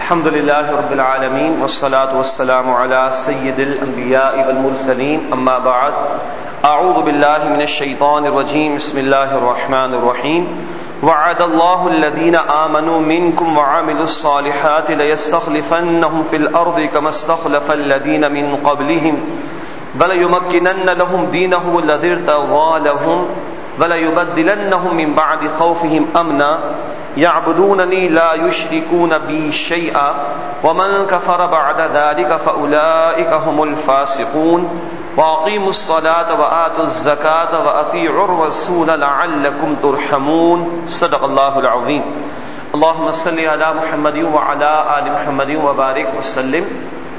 الحمد للہ رب العالمین والصلاة والسلام علی سید الانبیاء والمرسلین اما بعد اعوذ باللہ من الشیطان الرجیم بسم اللہ الرحمن الرحیم وعد اللہ الذین آمنوا منکم وعملوا الصالحات لیستخلفنہم فی الارض کما استخلف الذین من قبلہم وليمكنن لهم دينهم الذي ارتضى لهم وليبدلنهم من بعد خوفهم امنا يعبدونني لا يشركون بي شيئا ومن كفر بعد ذلك فاولئك هم الفاسقون واقيموا الصلاة وآتوا الزكاة واطيعوا الرسول لعلكم ترحمون صدق الله العظيم اللهم صل على محمد وعلى آل محمد وبارك وسلم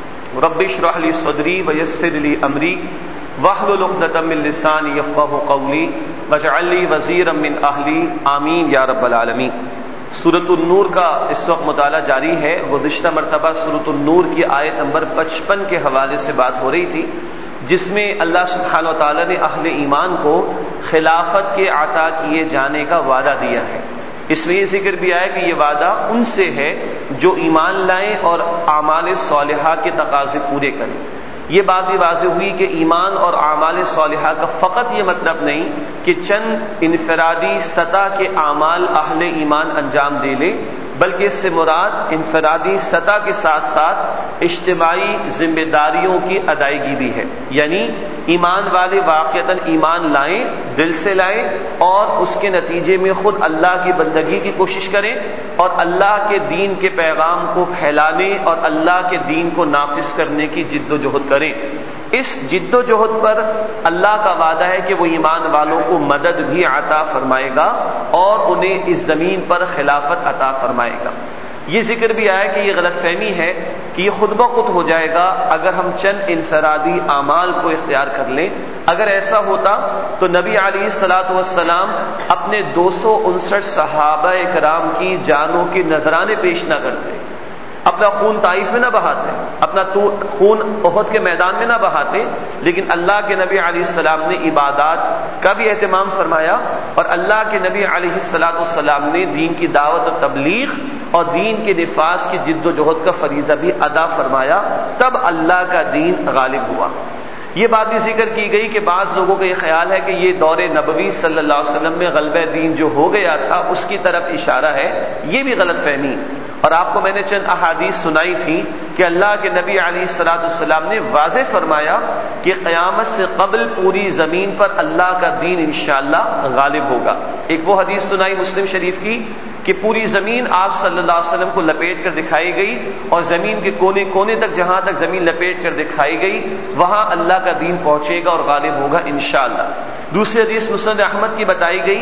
رب اشرح لي صدري ويسر لي امري واحلل عقدة من لساني يفقهوا قولي واجعل لي وزيرا من اهلي آمین یا رب العالمین۔ سورۃ النور کا اس وقت مطالعہ جاری ہے۔ گزشتہ مرتبہ سورۃ النور کی آیت نمبر 55 کے حوالے سے بات ہو رہی تھی، جس میں اللہ سبحانہ و تعالی نے اہل ایمان کو خلافت کے عطا کیے جانے کا وعدہ دیا ہے۔ اس میں یہ ذکر بھی آیا کہ یہ وعدہ ان سے ہے جو ایمان لائیں اور اعمال صالحہ کے تقاضے پورے کریں۔ یہ بات بھی واضح ہوئی کہ ایمان اور اعمال صالحہ کا فقط یہ مطلب نہیں کہ چند انفرادی سطح کے اعمال اہل ایمان انجام دے لے، بلکہ اس سے مراد انفرادی سطح کے ساتھ ساتھ اجتماعی ذمہ داریوں کی ادائیگی بھی ہے، یعنی ایمان والے واقعتاً ایمان لائیں، دل سے لائیں اور اس کے نتیجے میں خود اللہ کی بندگی کی کوشش کریں اور اللہ کے دین کے پیغام کو پھیلانے اور اللہ کے دین کو نافذ کرنے کی جد و جہد کریں۔ اس جد و جہد پر اللہ کا وعدہ ہے کہ وہ ایمان والوں کو مدد بھی عطا فرمائے گا اور انہیں اس زمین پر خلافت عطا فرمائے گا۔ یہ ذکر بھی آیا کہ یہ غلط فہمی ہے کہ یہ خود بخود ہو جائے گا اگر ہم چند انفرادی اعمال کو اختیار کر لیں۔ اگر ایسا ہوتا تو نبی علیہ الصلوۃ والسلام اپنے 259 صحابہ کرام کی جانوں کے نذرانے پیش نہ کرتے، اپنا خون طائف میں نہ بہاتے، اپنا خون احد کے میدان میں نہ بہاتے، لیکن اللہ کے نبی علیہ السلام نے عبادات کا بھی اہتمام فرمایا اور اللہ کے نبی علیہ السلام نے دین کی دعوت و تبلیغ اور دین کے نفاذ کی جد و جہد کا فریضہ بھی ادا فرمایا، تب اللہ کا دین غالب ہوا۔ یہ بات بھی ذکر کی گئی کہ بعض لوگوں کا یہ خیال ہے کہ یہ دور نبوی صلی اللہ علیہ وسلم میں غلبہ دین جو ہو گیا تھا اس کی طرف اشارہ ہے۔ یہ بھی غلط فہمی، اور آپ کو میں نے چند احادیث سنائی تھی کہ اللہ کے نبی علیہ السلام نے واضح فرمایا کہ قیامت سے قبل پوری زمین پر اللہ کا دین انشاءاللہ غالب ہوگا۔ ایک وہ حدیث سنائی مسلم شریف کی کہ پوری زمین آپ صلی اللہ علیہ وسلم کو لپیٹ کر دکھائی گئی اور زمین کے کونے کونے تک جہاں تک زمین لپیٹ کر دکھائی گئی وہاں اللہ کا دین پہنچے گا اور غالب ہوگا انشاءاللہ۔ دوسری حدیث مسند احمد کی بتائی گئی،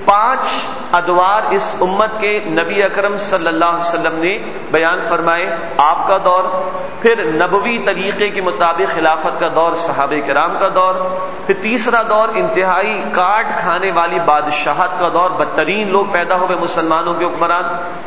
5 ادوار اس امت کے نبی اکرم صلی اللہ علیہ وسلم نے بیان فرمائے۔ آپ کا دور، پھر نبوی طریقے کے مطابق خلافت کا دور، صحابہ کرام کا دور، پھر تیسرا دور انتہائی کاٹ کھانے والی بادشاہت کا دور، بدترین لوگ پیدا ہوئے مسلمانوں کے حکمران،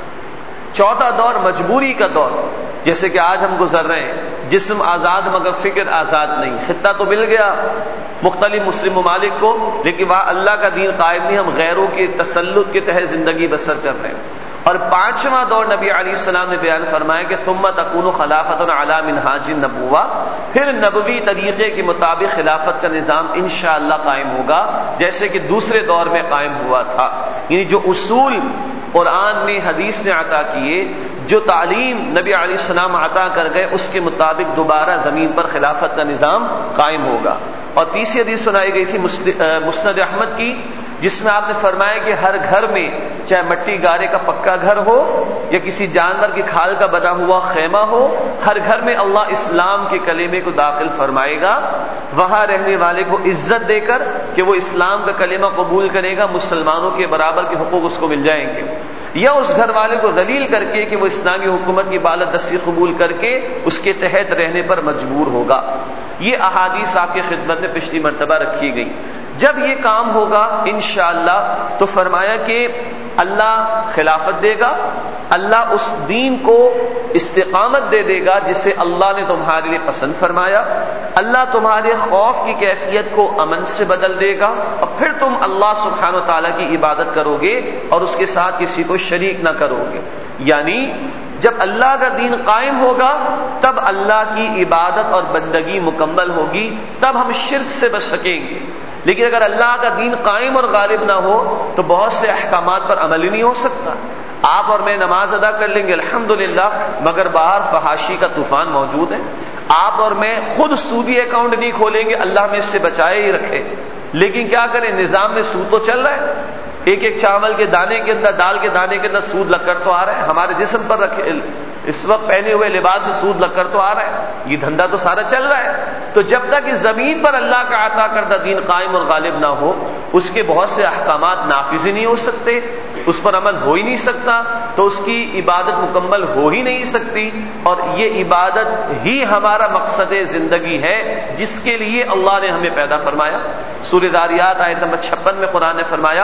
چوتھا دور مجبوری کا دور جیسے کہ آج ہم گزر رہے ہیں، جسم آزاد مگر فکر آزاد نہیں، خطہ تو مل گیا مختلف مسلم ممالک کو لیکن وہاں اللہ کا دین قائم نہیں، ہم غیروں کے تسلط کے تحت زندگی بسر کر رہے ہیں۔ اور 5واں دور نبی علیہ السلام نے بیان فرمایا کہ ثم تکون خلافت علی منہاج النبوہ، پھر نبوی طریقے کے مطابق خلافت کا نظام انشاءاللہ قائم ہوگا جیسے کہ دوسرے دور میں قائم ہوا تھا۔ یعنی جو اصول قرآن نے حدیث نے عطا کیے، جو تعلیم نبی علیہ السلام عطا کر گئے، اس کے مطابق دوبارہ زمین پر خلافت کا نظام قائم ہوگا۔ اور تیسری حدیث سنائی گئی تھی مسند احمد کی، جس میں آپ نے فرمایا کہ ہر گھر میں چاہے مٹی گارے کا پکا گھر ہو یا کسی جانور کی کھال کا بنا ہوا خیمہ ہو، ہر گھر میں اللہ اسلام کے کلمے کو داخل فرمائے گا، وہاں رہنے والے کو عزت دے کر کہ وہ اسلام کا کلمہ قبول کرے گا، مسلمانوں کے برابر کے حقوق اس کو مل جائیں گے، یا اس گھر والے کو ذلیل کر کے کہ وہ اسلامی حکومت کی بالادستی قبول کر کے اس کے تحت رہنے پر مجبور ہوگا۔ یہ احادیث آپ کی خدمت میں پچھلی مرتبہ رکھی گئی۔ جب یہ کام ہوگا انشاءاللہ تو فرمایا کہ اللہ خلافت دے گا، اللہ اس دین کو استقامت دے دے گا جسے اللہ نے تمہارے لیے پسند فرمایا، اللہ تمہارے خوف کی کیفیت کو امن سے بدل دے گا اور پھر تم اللہ سبحانہ و تعالیٰ کی عبادت کرو گے اور اس کے ساتھ کسی کو شریک نہ کرو گے۔ یعنی جب اللہ کا دین قائم ہوگا تب اللہ کی عبادت اور بندگی مکمل ہوگی، تب ہم شرک سے بچ سکیں گے۔ لیکن اگر اللہ کا دین قائم اور غالب نہ ہو تو بہت سے احکامات پر عمل ہی نہیں ہو سکتا۔ آپ اور میں نماز ادا کر لیں گے الحمدللہ، مگر باہر فحاشی کا طوفان موجود ہے۔ آپ اور میں خود سودی اکاؤنٹ نہیں کھولیں گے، اللہ ہمیں اس سے بچائے ہی رکھے، لیکن کیا کریں، نظام میں سود تو چل رہا ہے، ایک ایک چاول کے دانے کے اندر، دال کے دانے کے اندر سود لگ کر تو آ رہا ہے، ہمارے جسم پر رکھے اس وقت پہنے ہوئے لباس سے سود لگ کر تو آ رہا ہے، یہ دھندا تو سارا چل رہا ہے۔ تو جب تک اس زمین پر اللہ کا عطا کردہ دین قائم اور غالب نہ ہو، اس کے بہت سے احکامات نافذ ہی نہیں ہو سکتے، اس پر عمل ہو ہی نہیں سکتا، تو اس کی عبادت مکمل ہو ہی نہیں سکتی، اور یہ عبادت ہی ہمارا مقصد زندگی ہے جس کے لیے اللہ نے ہمیں پیدا فرمایا۔ سورہ ذاریات آیت نمبر 56 میں قرآن نے فرمایا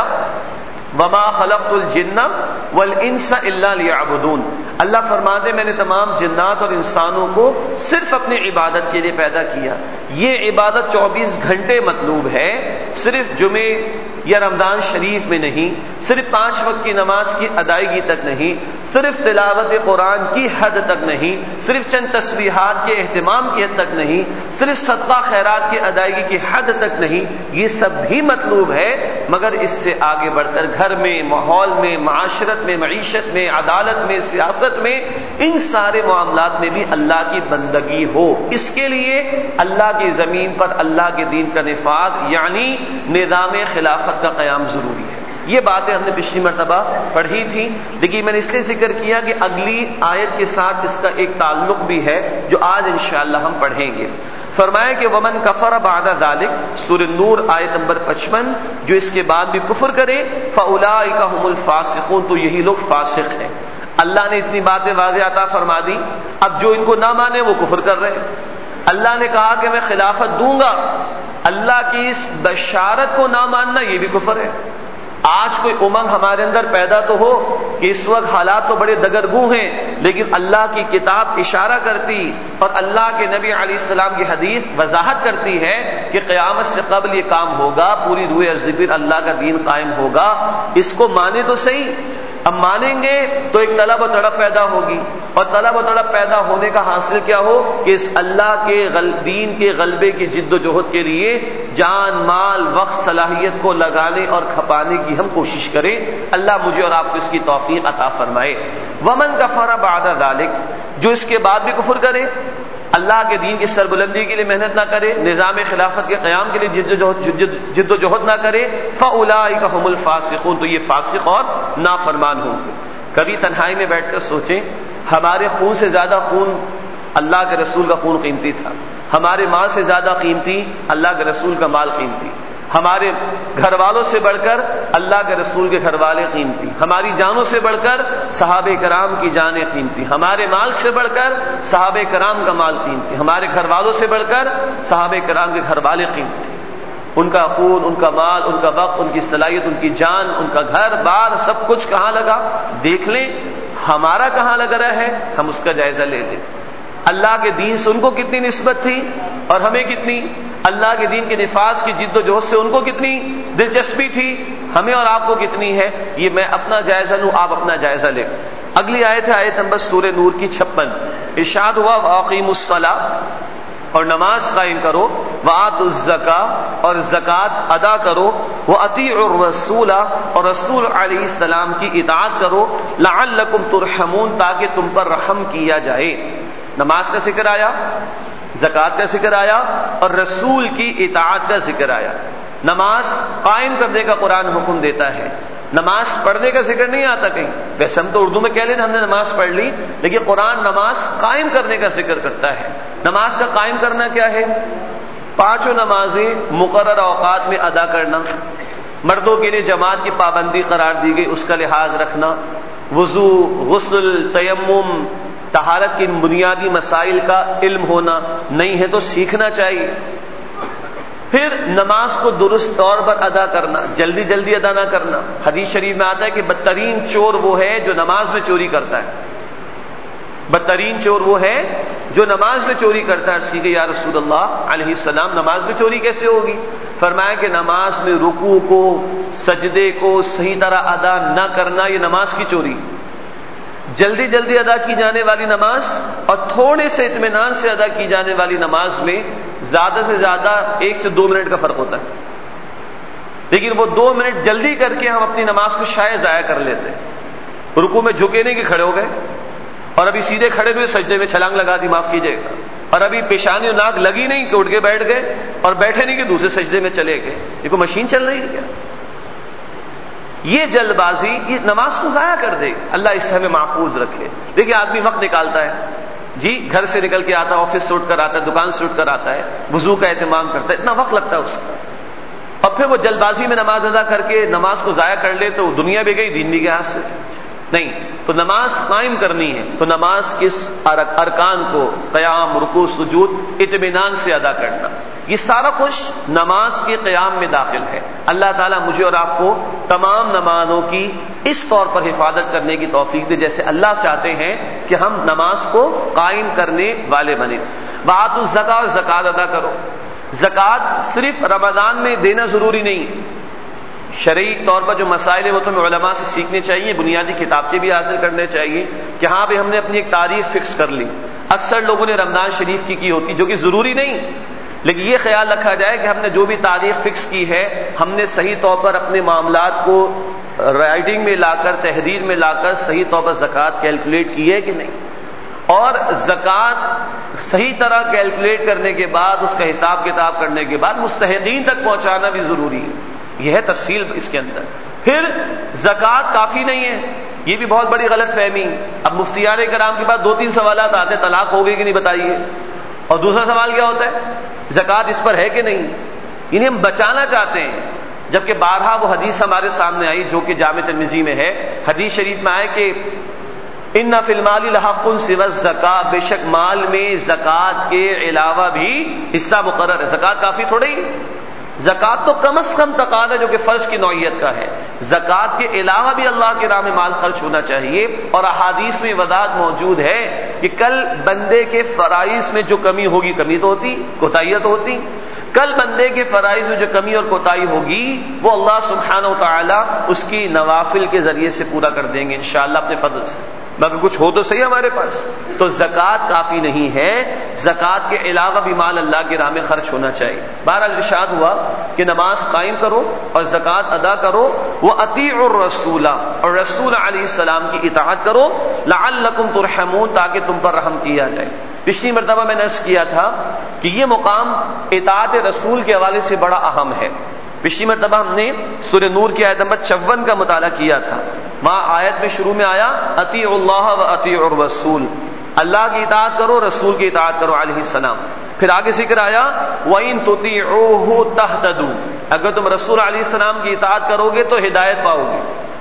وما خلقت الجن والانس الا ليعبدون، اللہ فرماتے میں نے تمام جنات اور انسانوں کو صرف اپنی عبادت کے لیے پیدا کیا۔ یہ عبادت 24 گھنٹے مطلوب ہے، صرف جمعے یا رمضان شریف میں نہیں، صرف 5 وقت کی نماز کی ادائیگی تک نہیں، صرف تلاوت قرآن کی حد تک نہیں، صرف چند تسبیحات کے اہتمام کی حد تک نہیں، صرف صدقہ خیرات کی ادائیگی کی حد تک نہیں، یہ سب بھی مطلوب ہے، مگر اس سے آگے بڑھ کر گھر میں، ماحول میں، معاشرت میں، معیشت میں، عدالت میں، سیاست میں، ان سارے معاملات میں بھی اللہ کی بندگی ہو۔ اس کے لیے اللہ کی زمین پر اللہ کے دین کا نفاذ یعنی نظام خلافت کا قیام ضروری ہے۔ یہ باتیں ہم نے پچھلی مرتبہ پڑھی تھی، لیکن میں نے اس لیے ذکر کیا کہ اگلی آیت کے ساتھ اس کا ایک تعلق بھی ہے جو آج انشاءاللہ ہم پڑھیں گے۔ فرمایا کہ ومن کفر بعد ذلک، سورہ نور آیت نمبر 55، جو اس کے بعد بھی کفر کرے فاولئک هم الفاسقون، تو یہی لوگ فاسق ہیں۔ اللہ نے اتنی باتیں واضح عطا فرما دی، اب جو ان کو نہ مانے وہ کفر کر رہے ہیں۔ اللہ نے کہا کہ میں خلافت دوں گا، اللہ کی اس بشارت کو نہ ماننا یہ بھی کفر ہے۔ آج کوئی امنگ ہمارے اندر پیدا تو ہو کہ اس وقت حالات تو بڑے دگرگوں ہیں، لیکن اللہ کی کتاب اشارہ کرتی اور اللہ کے نبی علیہ السلام کی حدیث وضاحت کرتی ہے کہ قیامت سے قبل یہ کام ہوگا، پوری روح ارض پر اللہ کا دین قائم ہوگا۔ اس کو مانے تو صحیح، اب مانیں گے تو ایک طلب و تڑپ پیدا ہوگی، اور طلب و تڑپ پیدا ہونے کا حاصل کیا ہو کہ اس اللہ کے دین کے غلبے کی جد و جہد کے لیے جان، مال، وقت، صلاحیت کو لگانے اور کھپانے کی ہم کوشش کریں۔ اللہ مجھے اور آپ کو اس کی توفیق عطا فرمائے۔ ومن کفر بعد ذلک، جو اس کے بعد بھی کفر کرے، اللہ کے دین کی سربلندی کے لیے محنت نہ کرے، نظام خلافت کے قیام کے لیے جد و جہد نہ کرے، فاولئک هم الفاسقون، تو یہ فاسق اور نافرمان ہوں گے۔ کبھی تنہائی میں بیٹھ کر سوچیں، ہمارے خون سے زیادہ خون اللہ کے رسول کا خون قیمتی تھا، ہمارے مال سے زیادہ قیمتی اللہ کے رسول کا مال قیمتی، ہمارے گھر والوں سے بڑھ کر اللہ کے رسول کے گھر والے قیمتی، ہماری جانوں سے بڑھ کر صحابہ کرام کی جانیں قیمتی، ہمارے مال سے بڑھ کر صحابہ کرام کا مال قیمتی، ہمارے گھر والوں سے بڑھ کر صحابہ کرام کے گھر والے قیمتی۔ ان کا خون، ان کا مال، ان کا وقت، ان کی صلاحیت، ان کی جان، ان کا گھر بار، سب کچھ کہاں لگا؟ دیکھ لیں ہمارا کہاں لگ رہا ہے، ہم اس کا جائزہ لے لیں۔ اللہ کے دین سے ان کو کتنی نسبت تھی اور ہمیں کتنی؟ اللہ کے دین کے نفاذ کی جد و جہد سے ان کو کتنی دلچسپی تھی، ہمیں اور آپ کو کتنی ہے؟ یہ میں اپنا جائزہ لوں، آپ اپنا جائزہ لیں۔ اگلی آیت ہے آیت نمبر سورہ نور کی 56، ارشاد ہوا وَأَقِیمُوا الصَّلَاةَ، اور نماز قائم کرو، وَآتُوا الزَّکَاةَ، اور زکوٰۃ ادا کرو، وَأَطِیعُوا الرَّسُولَ، اور رسول علیہ السلام کی اطاعت کرو، لَعَلَّکُمْ تُرْحَمُونَ، تاکہ تم پر رحم کیا جائے۔ نماز کا ذکر آیا، زکوٰۃ کا ذکر آیا، اور رسول کی اطاعت کا ذکر آیا۔ نماز قائم کرنے کا قرآن حکم دیتا ہے، نماز پڑھنے کا ذکر نہیں آتا کہیں۔ ویسے ہم تو اردو میں کہہ لیں ہم نے نماز پڑھ لی، لیکن قرآن نماز قائم کرنے کا ذکر کرتا ہے۔ نماز کا قائم کرنا کیا ہے؟ 5 نمازیں مقررہ اوقات میں ادا کرنا، مردوں کے لیے جماعت کی پابندی قرار دی گئی، اس کا لحاظ رکھنا، وضو، غسل، تیمم، طہارت کی بنیادی مسائل کا علم ہونا، نہیں ہے تو سیکھنا چاہیے۔ پھر نماز کو درست طور پر ادا کرنا، جلدی جلدی ادا نہ کرنا۔ حدیث شریف میں آتا ہے کہ بدترین چور وہ ہے جو نماز میں چوری کرتا ہے، بدترین چور وہ ہے جو نماز میں چوری کرتا ہے۔ عرض کی کہ یا رسول اللہ علیہ السلام نماز میں چوری کیسے ہوگی؟ فرمایا کہ نماز میں رکوع کو، سجدے کو صحیح طرح ادا نہ کرنا، یہ نماز کی چوری۔ جلدی جلدی ادا کی جانے والی نماز اور تھوڑے سے اطمینان سے ادا کی جانے والی نماز میں زیادہ سے زیادہ 1 سے 2 منٹ کا فرق ہوتا ہے، لیکن وہ 2 منٹ جلدی کر کے ہم اپنی نماز کو شاید ضائع کر لیتے ہیں۔ رکوع میں جھکے نہیں کہ کھڑے ہو گئے، اور ابھی سیدھے کھڑے ہوئے سجدے میں چھلانگ لگا دی، معاف کیجیے گا، اور ابھی پیشانی اور ناک لگی نہیں کہ اٹھ کے بیٹھ گئے، اور بیٹھے نہیں کہ دوسرے سجدے میں چلے گئے۔ یہ کوئی مشین چل رہی ہے کیا؟ یہ جلد بازی یہ نماز کو ضائع کر دے، اللہ اس سے ہمیں محفوظ رکھے۔ دیکھیے آدمی وقت نکالتا ہے، جی گھر سے نکل کے آتا ہے، آفس سے اٹھ کر آتا ہے، دکان سے اٹھ کر آتا ہے، وضو کا اہتمام کرتا ہے، اتنا وقت لگتا ہے اس کا، اور پھر وہ جلد بازی میں نماز ادا کر کے نماز کو ضائع کر لے تو دنیا بھی گئی، دین بھی گیا ہاتھ سے۔ نہیں، تو نماز قائم کرنی ہے تو نماز کس ارکان کو قیام، رکوع، سجود اطمینان سے ادا کرنا، یہ سارا کچھ نماز کے قیام میں داخل ہے۔ اللہ تعالیٰ مجھے اور آپ کو تمام نمازوں کی اس طور پر حفاظت کرنے کی توفیق دے جیسے اللہ چاہتے ہیں کہ ہم نماز کو قائم کرنے والے بنیں۔ وآتوا الزکاۃ، اور زکات ادا کرو۔ زکات صرف رمضان میں دینا ضروری نہیں، شرعی طور پر جو مسائل ہیں وہ تو ہمیں علماء سے سیکھنے چاہیے، بنیادی کتابچے بھی حاصل کرنے چاہیے کہ ہاں بھی ہم نے اپنی ایک تاریخ فکس کر لی۔ اکثر لوگوں نے رمضان شریف کی ہوتی جو کہ ضروری نہیں، لیکن یہ خیال رکھا جائے کہ ہم نے جو بھی تاریخ فکس کی ہے ہم نے صحیح طور پر اپنے معاملات کو رائٹنگ میں لا کر، تحریر میں لا کر صحیح طور پر زکوٰۃ کیلکولیٹ کی ہے کہ نہیں، اور زکوٰۃ صحیح طرح کیلکولیٹ کرنے کے بعد اس کا حساب کتاب کرنے کے بعد مستحقین تک پہنچانا بھی ضروری ہے۔ یہ ہے تفصیل اس کے اندر۔ پھر زکوٰۃ کافی نہیں ہے، یہ بھی بہت بڑی غلط فہمی۔ اب مفتیان کرام کے بعد 2-3 سوالات آتے ہیں، طلاق ہو گئی کہ نہیں بتائیے، اور دوسرا سوال کیا ہوتا ہے، زکوٰۃ اس پر ہے کہ نہیں، انہیں ہم بچانا چاہتے ہیں، جبکہ بارہا وہ حدیث ہمارے سامنے آئی جو کہ جامع ترمذی میں ہے، حدیث شریف میں آئے کہ ان فی المال لحق سوی الزکاۃ، بے شک مال میں زکوٰۃ کے علاوہ بھی حصہ مقرر ہے۔ زکوٰۃ کافی تھوڑی، زکوٰۃ تو کم از کم تقاضا جو کہ فرض کی نوعیت کا ہے، زکوٰۃ کے علاوہ بھی اللہ کی راہ میں مال خرچ ہونا چاہیے۔ اور احادیث میں وضاحت موجود ہے کہ کل بندے کے فرائض میں جو کمی ہوگی، کمی تو ہوتی، کوتاہیاں تو ہوتی، کل بندے کے فرائض میں جو کمی اور کوتاہی ہوگی وہ اللہ سبحانہ و تعالی اس کی نوافل کے ذریعے سے پورا کر دیں گے انشاءاللہ اپنے فضل سے، مگر کچھ ہو تو صحیح ہمارے پاس۔ تو زکوٰۃ کافی نہیں ہے، زکوٰۃ کے علاوہ بھی مال اللہ کی راہ میں خرچ ہونا چاہیے۔ بہرحال ارشاد ہوا کہ نماز قائم کرو اور زکوٰۃ ادا کرو، وَأَطِیعُوا الرَّسُولَ، اور رسول علیہ السلام کی اطاعت کرو، لَعَلَّکُمْ تُرْحَمُونَ، تاکہ تم پر رحم کیا جائے۔ پچھلی مرتبہ میں نے عرض کیا تھا کہ یہ مقام اطاعت رسول کے حوالے سے بڑا اہم ہے۔ پچھلی مرتبہ ہم نے سورہ نور کی آیت نمبر 54 کا مطالعہ کیا تھا، وہاں آیت میں شروع میں آیا اطیعوا اللہ واطیعوا الرسول، اللہ کی اطاعت کرو، رسول کی اطاعت کرو علیہ السلام۔ پھر آگے ذکر آیا وَإِن تُطِيعُوهُ تَهْتَدُوا، اگر تم رسول علیہ السلام کی اطاعت کرو گے تو ہدایت پاؤ گے۔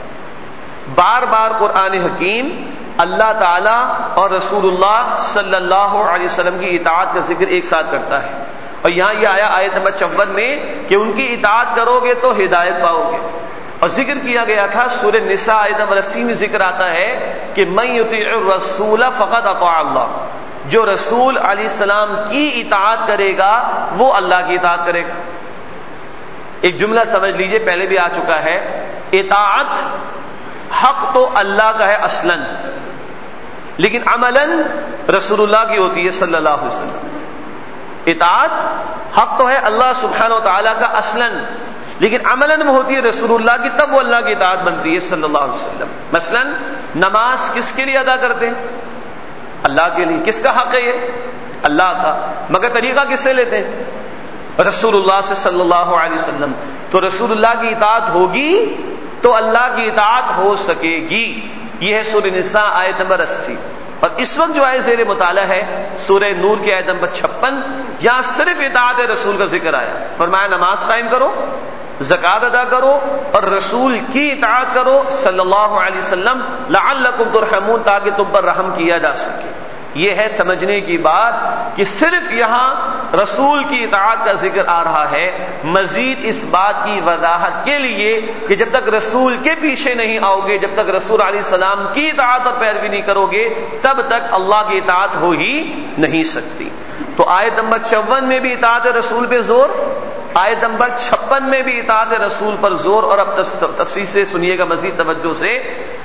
بار بار قرآن حکیم اللہ تعالی اور رسول اللہ صلی اللہ علیہ وسلم کی اطاعت کا ذکر ایک ساتھ کرتا ہے، اور یہاں یہ آیا آیت نمبر 54 میں کہ ان کی اطاعت کرو گے تو ہدایت پاؤ گے۔ اور ذکر کیا گیا تھا سورہ نساء آیت نمبر 80 میں ذکر آتا ہے کہ من یطیع الرسول فقد اطاع اللہ، جو رسول علیہ السلام کی اطاعت کرے گا وہ اللہ کی اطاعت کرے گا۔ ایک جملہ سمجھ لیجئے، پہلے بھی آ چکا ہے، اطاعت حق تو اللہ کا ہے اصلاً، لیکن عملاً رسول اللہ کی ہوتی ہے صلی اللہ علیہ وسلم۔ اطاعت حق تو ہے اللہ سبحانہ و تعالیٰ کا اصلاً، لیکن عملاً وہ ہوتی ہے رسول اللہ کی، تب وہ اللہ کی اطاعت بنتی ہے صلی اللہ علیہ وسلم۔ مثلاً نماز کس کے لیے ادا کرتے ہیں؟ اللہ کے لیے۔ کس کا حق ہے یہ؟ اللہ کا، مگر طریقہ کس سے لیتے ہیں؟ رسول اللہ سے صلی اللہ علیہ وسلم۔ تو رسول اللہ کی اطاعت ہوگی تو اللہ کی اطاعت ہو سکے گی۔ یہ ہے سورہ نساء آیت نمبر 80۔ اور اس وقت جو آیت زیر مطالعہ ہے سورہ نور کی آیت نمبر 56، یہاں صرف اطاعت رسول کا ذکر آیا، فرمایا نماز قائم کرو، زکوٰۃ ادا کرو اور رسول کی اطاعت کرو صلی اللہ علیہ وسلم، لعلکم ترحمون، تاکہ تم پر رحم کیا جا سکے۔ یہ ہے سمجھنے کی بات کہ صرف یہاں رسول کی اطاعت کا ذکر آ رہا ہے، مزید اس بات کی وضاحت کے لیے کہ جب تک رسول کے پیچھے نہیں آؤ گے، جب تک رسول علیہ السلام کی اطاعت اور پیروی نہیں کرو گے، تب تک اللہ کی اطاعت ہو ہی نہیں سکتی۔ تو آیت نمبر 54 میں بھی اطاعت رسول پہ زور، آیت نمبر 56 میں بھی اطاعت رسول پر زور، اور اب تفصیل سے سنیے گا مزید توجہ سے۔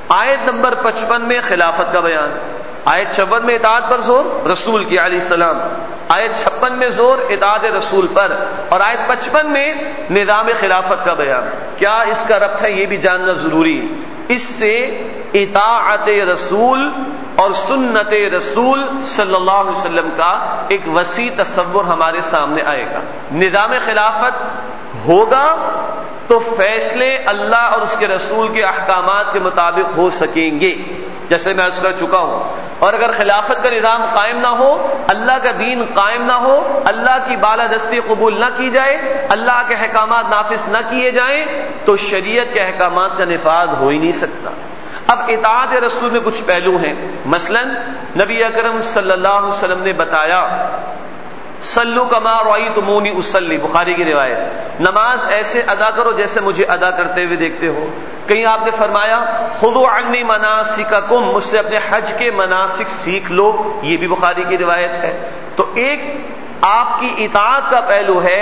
آیت نمبر 55 میں خلافت کا بیان، آیت 56 میں اطاعت پر زور رسول کی علیہ السلام، آیت 56 میں زور اطاعت رسول پر، اور آیت 55 میں نظام خلافت کا بیان۔ کیا اس کا ربط ہے یہ بھی جاننا ضروری ہے۔ اس سے اطاعت رسول اور سنت رسول صلی اللہ علیہ وسلم کا ایک وسیع تصور ہمارے سامنے آئے گا۔ نظام خلافت ہوگا تو فیصلے اللہ اور اس کے رسول کے احکامات کے مطابق ہو سکیں گے، جیسے میں عرض کر چکا ہوں۔ اور اگر خلافت کا نظام قائم نہ ہو، اللہ کا دین قائم نہ ہو، اللہ کی بالادستی قبول نہ کی جائے، اللہ کے احکامات نافذ نہ کیے جائیں، تو شریعت کے احکامات کا نفاذ ہو ہی نہیں سکتا۔ اب اطاعت رسول میں کچھ پہلو ہیں، مثلا نبی اکرم صلی اللہ علیہ وسلم نے بتایا صلو کما رأیتمونی اصلی، بخاری کی روایت، نماز ایسے ادا کرو جیسے مجھے ادا کرتے ہوئے دیکھتے ہو۔ کہیں آپ نے فرمایا خذوا عنی مناسککم، مجھ سے اپنے حج کے مناسک سیکھ لو، یہ بھی بخاری کی روایت ہے۔ تو ایک آپ کی اطاعت کا پہلو ہے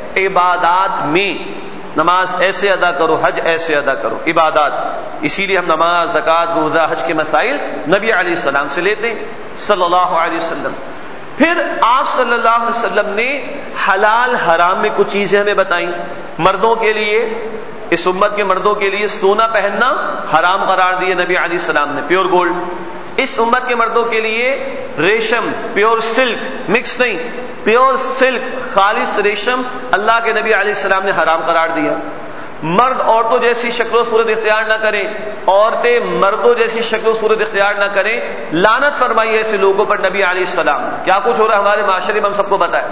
عبادات میں، نماز ایسے ادا کرو، حج ایسے ادا کرو، عبادات۔ اسی لیے ہم نماز، زکوٰۃ، روزہ، حج کے مسائل نبی علیہ السلام سے لیتے ہیں صلی اللہ علیہ وسلم۔ پھر آپ صلی اللہ علیہ وسلم نے حلال حرام میں کچھ چیزیں ہمیں بتائیں۔ مردوں کے لیے، اس امت کے مردوں کے لیے سونا پہننا حرام قرار دیے نبی علیہ السلام نے، پیور گولڈ۔ اس امت کے مردوں کے لیے ریشم، پیور سلک، مکس نہیں، پیور سلک، خالص ریشم اللہ کے نبی علیہ السلام نے حرام قرار دیا۔ مرد عورتوں جیسی شکل و صورت اختیار نہ کریں، عورتیں مردوں جیسی شکل و صورت اختیار نہ کریں، لعنت فرمائی ایسے لوگوں پر نبی علیہ السلام۔ کیا کچھ ہو رہا ہے ہمارے معاشرے میں ہم سب کو بتائے،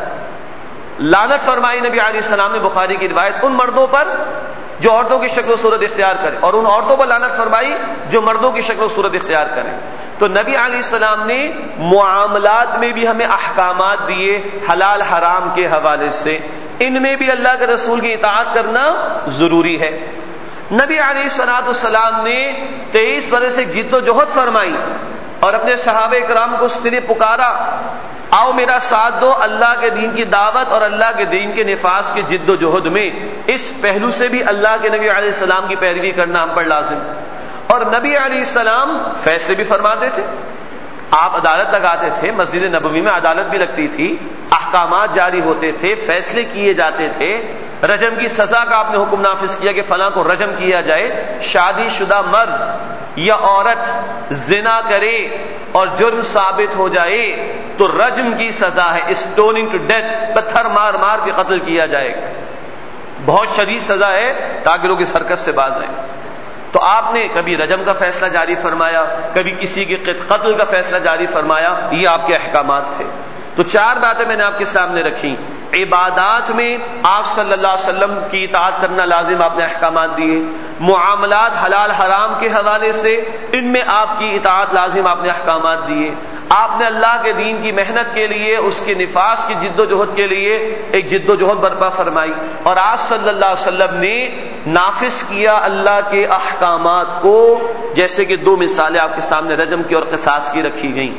لعنت فرمائی نبی علیہ السلام نے، بخاری کی روایت، ان مردوں پر جو عورتوں کی شکل و صورت اختیار کرے، اور ان عورتوں پر لعنت فرمائی جو مردوں کی شکل و صورت اختیار کریں۔ تو نبی علیہ السلام نے معاملات میں بھی ہمیں احکامات دیے حلال حرام کے حوالے سے، ان میں بھی اللہ کے رسول کی اطاعت کرنا ضروری ہے۔ نبی علیہ السلام نے 23 برس ایک جد و جہد فرمائی اور اپنے صحابہ کرام کو اس کے لیے پکارا، آؤ میرا ساتھ دو اللہ کے دین کی دعوت اور اللہ کے دین کے نفاذ کی جد و جہد میں۔ اس پہلو سے بھی اللہ کے نبی علیہ السلام کی پیروی کرنا ہم پر لازم۔ اور نبی علیہ السلام فیصلے بھی فرماتے تھے، آپ عدالت لگاتے تھے، مسجد نبوی میں عدالت بھی لگتی تھی، احکامات جاری ہوتے تھے، فیصلے کیے جاتے تھے۔ رجم کی سزا کا آپ نے حکم نافذ کیا کہ فلاں کو رجم کیا جائے۔ شادی شدہ مرد یا عورت زنا کرے اور جرم ثابت ہو جائے تو رجم کی سزا ہے، اسٹوننگ ٹو ڈیتھ، پتھر مار مار کے قتل کیا جائے گا، بہت شدید سزا ہے تاکہ لوگ اس حرکت سے باز آئیں۔ تو آپ نے کبھی رجم کا فیصلہ جاری فرمایا، کبھی کسی کے قتل کا فیصلہ جاری فرمایا، یہ آپ کے احکامات تھے۔ تو 4 باتیں میں نے آپ کے سامنے رکھی۔ عبادات میں آپ صلی اللہ علیہ وسلم کی اطاعت کرنا لازم، آپ نے احکامات دیے۔ معاملات حلال حرام کے حوالے سے ان میں آپ کی اطاعت لازم، آپ نے احکامات دیے۔ آپ نے اللہ کے دین کی محنت کے لیے، اس کے نفاذ کی جد و جہد کے لیے ایک جد و جہد برپا فرمائی، اور آپ صلی اللہ علیہ وسلم نے نافذ کیا اللہ کے احکامات کو، جیسے کہ 2 مثالیں آپ کے سامنے رجم کی اور قصاص کی رکھی گئیں۔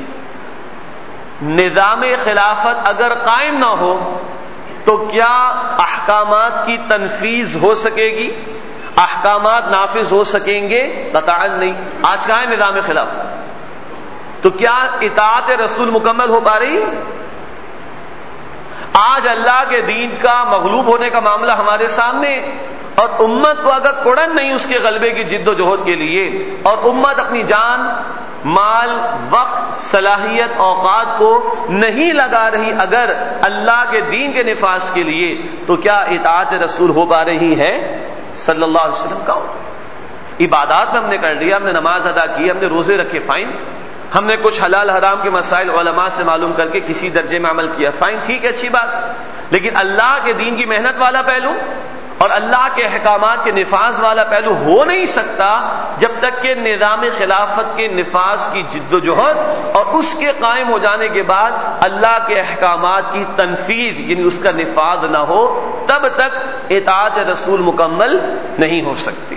نظام خلافت اگر قائم نہ ہو تو کیا احکامات کی تنفیذ ہو سکے گی؟ احکامات نافذ ہو سکیں گے؟ قطعاً نہیں۔ آج کہاں ہے نظام خلافت؟ تو کیا اطاعت رسول مکمل ہو پا رہی؟ آج اللہ کے دین کا مغلوب ہونے کا معاملہ ہمارے سامنے، اور امت کو اگر کڑن نہیں اس کے غلبے کی جد و جہد کے لیے، اور امت اپنی جان، مال، وقت، صلاحیت، اوقات کو نہیں لگا رہی اگر اللہ کے دین کے نفاذ کے لیے، تو کیا اطاعت رسول ہو پا رہی ہے صلی اللہ علیہ وسلم کا؟ عبادات میں ہم نے کر لیا، ہم نے نماز ادا کی، ہم نے روزے رکھے، فائن۔ ہم نے کچھ حلال حرام کے مسائل علماء سے معلوم کر کے کسی درجے میں عمل کیا، فائن، ٹھیک ہے، اچھی بات۔ لیکن اللہ کے دین کی محنت والا پہلو اور اللہ کے احکامات کے نفاذ والا پہلو ہو نہیں سکتا جب تک کہ نظام خلافت کے نفاذ کی جد و جہد اور اس کے قائم ہو جانے کے بعد اللہ کے احکامات کی تنفیذ، یعنی اس کا نفاذ نہ ہو، تب تک اطاعت رسول مکمل نہیں ہو سکتی۔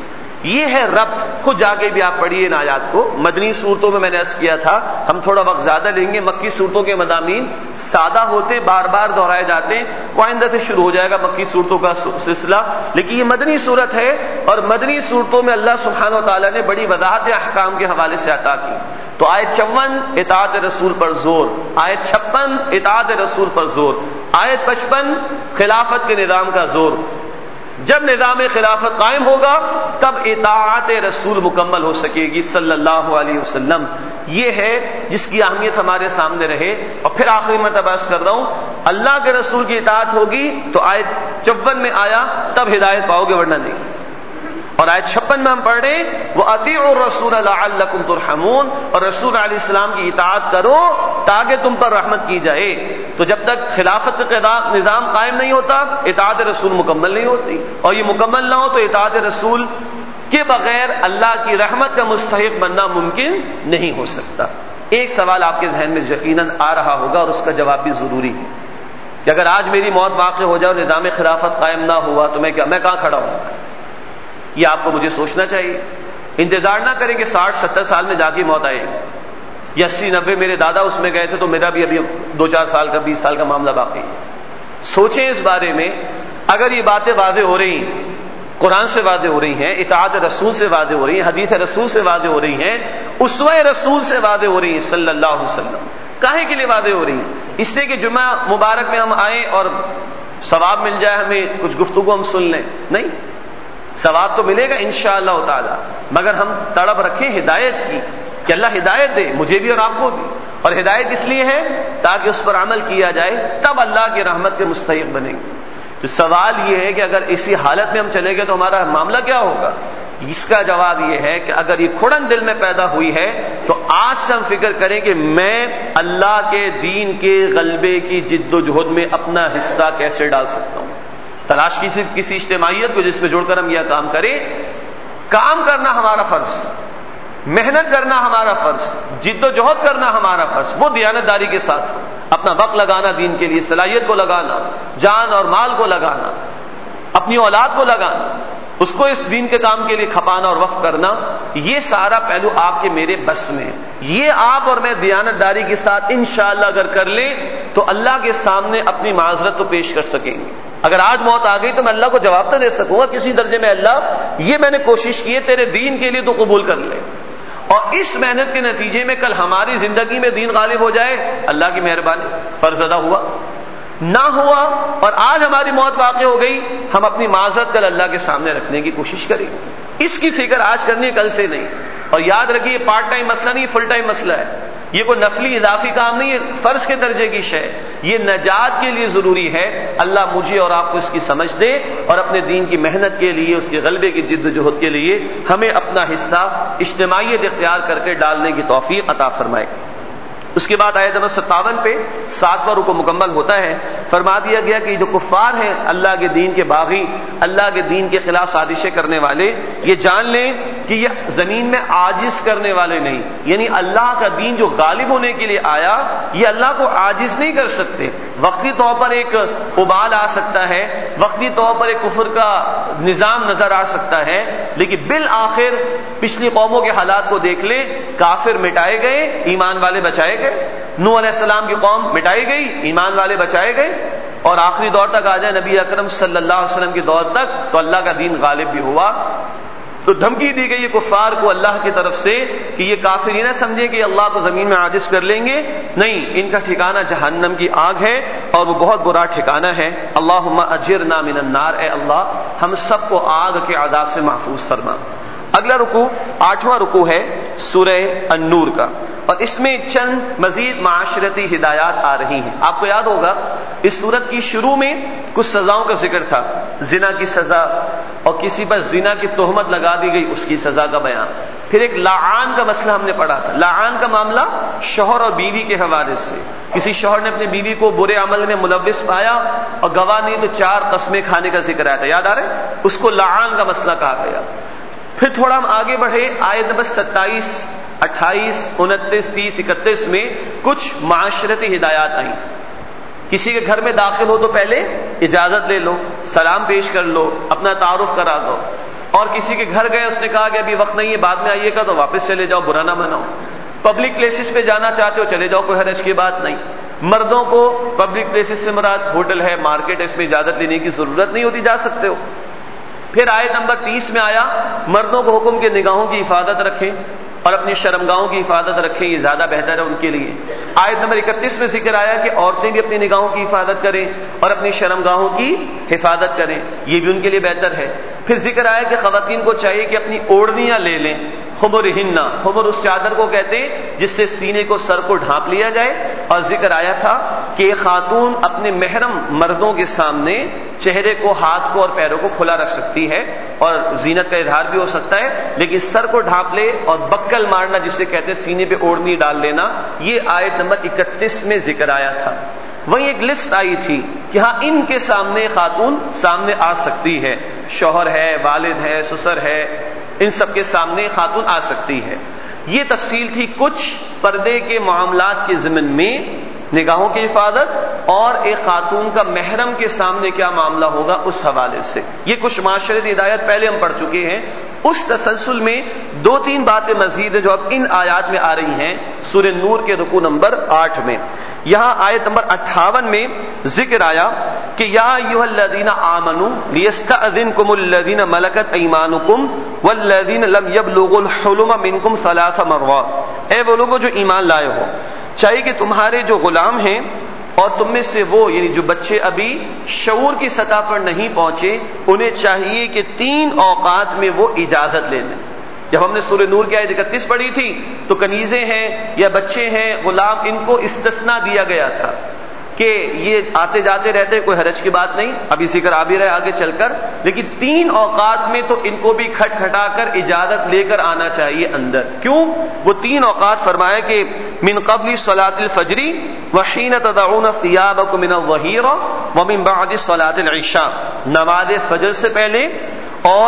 یہ ہے ربط. خود جا کے بھی آپ پڑھیے ان آیات کو. مدنی صورتوں میں نے عرض کیا تھا ہم تھوڑا وقت زیادہ لیں گے. مکی صورتوں کے مضامین سادہ ہوتے، بار بار دہرائے جاتے ہیں. آئندہ سے شروع ہو جائے گا مکی صورتوں کا سلسلہ. لیکن یہ مدنی صورت ہے، اور مدنی صورتوں میں اللہ سبحانہ و تعالیٰ نے بڑی وضاحت احکام کے حوالے سے عطا کی. تو آیت 54 اطاعت رسول پر زور، آیت 56 اطاعت رسول پر زور، آیت 55 خلافت کے نظام کا زور. جب نظام خلافت قائم ہوگا تب اطاعت رسول مکمل ہو سکے گی صلی اللہ علیہ وسلم. یہ ہے جس کی اہمیت ہمارے سامنے رہے. اور پھر آخری مرتبہ عرض کر رہا ہوں، اللہ کے رسول کی اطاعت ہوگی تو آیت 54 میں آیا تب ہدایت پاؤ گے، ورنہ نہیں. اور آیت 56 میں ہم پڑھ رہے ہیں وَأَطِيعُوا الرَّسُولَ لَعَلَّكُمْ تُرْحَمُونَ، اور رسول علیہ السلام کی اطاعت کرو تاکہ تم پر رحمت کی جائے. تو جب تک خلافت کا نظام قائم نہیں ہوتا اطاعت رسول مکمل نہیں ہوتی، اور یہ مکمل نہ ہو تو اطاعت رسول کے بغیر اللہ کی رحمت کا مستحق بننا ممکن نہیں ہو سکتا. ایک سوال آپ کے ذہن میں یقیناً آ رہا ہوگا اور اس کا جواب بھی ضروری ہے کہ اگر آج میری موت واقع ہو جائے اور نظام خلافت قائم نہ ہوا تو میں کہاں کھڑا ہوں؟ یہ آپ کو مجھے سوچنا چاہیے. انتظار نہ کریں کہ 60-70 سال میں جا کے موت آئے گی، یا 80-90 میرے دادا اس میں گئے تھے تو میرا بھی ابھی 2-4 سال کا 20 سال کا معاملہ باقی ہے. سوچیں اس بارے میں. اگر یہ باتیں واضح ہو رہی ہیں، قرآن سے واضح ہو رہی ہیں، اطاعت رسول سے واضح ہو رہی ہیں، حدیث رسول سے واضح ہو رہی ہیں، اسوہ رسول سے واضح ہو رہی ہیں صلی اللہ علیہ وسلم، کاہے کے لیے واضح ہو رہی ہیں؟ اس لیے کہ جمعہ مبارک میں ہم آئیں اور ثواب مل جائے، ہمیں کچھ گفتگو ہم سن لیں؟ نہیں، ثواب تو ملے گا انشاءاللہ تعالی، مگر ہم تڑپ رکھیں ہدایت کی کہ اللہ ہدایت دے مجھے بھی اور آپ کو بھی. اور ہدایت اس لیے ہے تاکہ اس پر عمل کیا جائے، تب اللہ کی رحمت کے مستحق بنیں گے. تو سوال یہ ہے کہ اگر اسی حالت میں ہم چلے گئے تو ہمارا معاملہ کیا ہوگا؟ اس کا جواب یہ ہے کہ اگر یہ کھڑن دل میں پیدا ہوئی ہے تو آج سے ہم فکر کریں کہ میں اللہ کے دین کے غلبے کی جد و جہد میں اپنا حصہ کیسے ڈال سکتا ہوں. تلاش کسی اجتماعیت کو جس میں جڑ کر ہم یہ کام کریں. کام کرنا ہمارا فرض، محنت کرنا ہمارا فرض، جد و جہد کرنا ہمارا فرض، وہ دیانتداری کے ساتھ اپنا وقت لگانا دین کے لیے، صلاحیت کو لگانا، جان اور مال کو لگانا، اپنی اولاد کو لگانا، اس کو اس دین کے کام کے لیے کھپانا اور وقف کرنا. یہ سارا پہلو آپ کے میرے بس میں. یہ آپ اور میں دیانتداری کے ساتھ انشاءاللہ اگر کر لیں تو اللہ کے سامنے اپنی معذرت کو پیش کر سکیں گے. اگر آج موت آ گئی تو میں اللہ کو جواب تو دے سکوں گا کسی درجے میں، اللہ یہ میں نے کوشش کی ہے تیرے دین کے لیے تو قبول کر لے. اور اس محنت کے نتیجے میں کل ہماری زندگی میں دین غالب ہو جائے، اللہ کی مہربانی، فرض ادا ہوا. نہ ہوا اور آج ہماری موت واقع ہو گئی، ہم اپنی معذرت کل اللہ کے سامنے رکھنے کی کوشش کریں. اس کی فکر آج کرنی ہے، کل سے نہیں. اور یاد رکھیے پارٹ ٹائم مسئلہ نہیں، فل ٹائم مسئلہ ہے. یہ کوئی نفلی اضافی کام نہیں ہے، فرض کے درجے کی شے. یہ نجات کے لیے ضروری ہے. اللہ مجھے اور آپ کو اس کی سمجھ دے اور اپنے دین کی محنت کے لیے، اس کے غلبے کی جد و جہد کے لیے ہمیں اپنا حصہ اجتماعیت اختیار کر کے ڈالنے کی توفیق عطا فرمائے. اس کے بعد آیت نمبر 57 پہ 7واں رکوع مکمل ہوتا ہے. فرما دیا گیا کہ جو کفار ہیں، اللہ کے دین کے باغی، اللہ کے دین کے خلاف سازشیں کرنے والے، یہ جان لیں کہ یہ زمین میں عاجز کرنے والے نہیں. یعنی اللہ کا دین جو غالب ہونے کے لیے آیا، یہ اللہ کو عاجز نہیں کر سکتے. وقتی طور پر ایک ابال آ سکتا ہے، وقتی طور پر ایک کفر کا نظام نظر آ سکتا ہے، لیکن بالآخر پچھلی قوموں کے حالات کو دیکھ لیں، کافر مٹائے گئے، ایمان والے بچائے گئے. نوح علیہ السلام کی قوم مٹائی گئی، ایمان والے بچائے گئے. اور آخری دور تک آ جائے نبی اکرم صلی اللہ علیہ وسلم کے دور تک تو اللہ کا دین غالب بھی ہوا. تو دھمکی دی گئی کفار کو اللہ کی طرف سے کہ یہ کافر یہ نہ سمجھے کہ اللہ کو زمین میں عاجز کر لیں گے. نہیں، ان کا ٹھکانہ جہنم کی آگ ہے اور وہ بہت برا ٹھکانہ ہے. اللہم اجرنا من النار، اے اللہ ہم سب کو آگ کے عذاب سے محفوظ فرما. اگلا رکوع 8واں رکوع ہے سورہ النور کا، اور اس میں چند مزید معاشرتی ہدایات آ رہی ہیں. آپ کو یاد ہوگا اس سورت کی شروع میں کچھ سزاؤں کا ذکر تھا، زنا کی سزا اور کسی پر زنا کی تہمت لگا دی گئی اس کی سزا کا بیان. پھر ایک لعان کا مسئلہ ہم نے پڑھا تھا. لعان کا معاملہ شوہر اور بیوی کے حوالے سے، کسی شوہر نے اپنی بیوی کو برے عمل میں ملوث پایا اور گواہ نہیں تو 4 قسمیں کھانے کا ذکر آیا تھا، یاد آ رہا ہے؟ اس کو لعان کا مسئلہ کہا گیا. پھر تھوڑا ہم آگے بڑھے، آیت نمبر 27، 28، 29، 30، 31 میں کچھ معاشرتی ہدایات آئیں. کسی کے گھر میں داخل ہو تو پہلے اجازت لے لو، سلام پیش کر لو، اپنا تعارف کرا دو. اور کسی کے گھر گئے، اس نے کہا کہ ابھی وقت نہیں ہے، بعد میں آئیے گا، تو واپس چلے جاؤ، برا نہ مناؤ۔ پبلک پلیسز پہ جانا چاہتے ہو چلے جاؤ، کوئی حرج کی بات نہیں۔ مردوں کو پبلک پلیسز سے مراد ہوٹل ہے، مارکیٹ ہے، اس میں اجازت لینے کی ضرورت نہیں ہوتی، جا سکتے ہو۔ پھر آیت نمبر 30 میں آیا مردوں کو حکم کے نگاہوں کی حفاظت رکھیں اور اپنی شرمگاہوں کی حفاظت رکھیں، یہ زیادہ بہتر ہے ان کے لیے۔ آیت نمبر 31 میں ذکر آیا کہ عورتیں بھی اپنی نگاہوں کی حفاظت کریں اور اپنی شرمگاہوں کی حفاظت کریں، یہ بھی ان کے لیے بہتر ہے۔ پھر ذکر آیا کہ خواتین کو چاہیے کہ اپنی اوڑھنیاں لے لیں، خمرہن، خمر اس چادر کو کہتے ہیں جس سے سینے کو، سر کو ڈھانپ لیا جائے۔ اور ذکر آیا تھا کہ خاتون اپنے محرم مردوں کے سامنے چہرے کو، ہاتھ کو اور پیروں کو کھلا رکھ سکتی ہے اور زینت کا اظہار بھی ہو سکتا ہے، لیکن سر کو ڈھانپ لے اور بکل مارنا جسے کہتے ہیں سینے پہ اوڑھنی ڈال لینا، یہ آیت نمبر 31 میں ذکر آیا تھا۔ وہیں ایک لسٹ آئی تھی کہ ہاں ان کے سامنے خاتون سامنے آ سکتی ہے، شوہر ہے، والد ہے، سسر ہے، ان سب کے سامنے خاتون آ سکتی ہے۔ یہ تفصیل تھی کچھ پردے کے معاملات کے ضمن میں، نگاہوں کی حفاظت اور ایک خاتون کا محرم کے سامنے کیا معاملہ ہوگا اس حوالے سے۔ یہ کچھ معاشرتی ہدایت پہلے ہم پڑھ چکے ہیں۔ اس تسلسل میں 2-3 باتیں مزید ہیں جو اب ان آیات میں آ رہی ہیں، سورہ نور کے رکوع نمبر 8 میں۔ یہاں آیت نمبر 58 میں ذکر آیا کہ یا ایھا الذین آمنوا لیستأذنکم الذین ملکت ایمانکم والذین لم یبلغوا الحلم منکم 3 مرات۔ اے وہ لوگوں جو ایمان لائے ہو، چاہیے کہ تمہارے جو غلام ہیں اور تم میں سے وہ، یعنی جو بچے ابھی شعور کی سطح پر نہیں پہنچے، انہیں چاہیے کہ 3 اوقات میں وہ اجازت لے لیں۔ جب ہم نے سورہ نور کی آیت 31 پڑھی تھی تو کنیزیں ہیں یا بچے ہیں، غلام، ان کو استثناء دیا گیا تھا کہ یہ آتے جاتے رہتے، کوئی حرج کی بات نہیں، ابھی ذکر آ بھی رہے آگے چل کر، لیکن 3 اوقات میں تو ان کو بھی کھٹکھٹا کر اجازت لے کر آنا چاہیے اندر۔ کیوں؟ وہ 3 اوقات فرمایا کہ من قبل صلاۃ الفجر وحین تضعون ثیابکم من الظہیرہ ومن بعد صلاۃ العشاء، نماز فجر سے پہلے اور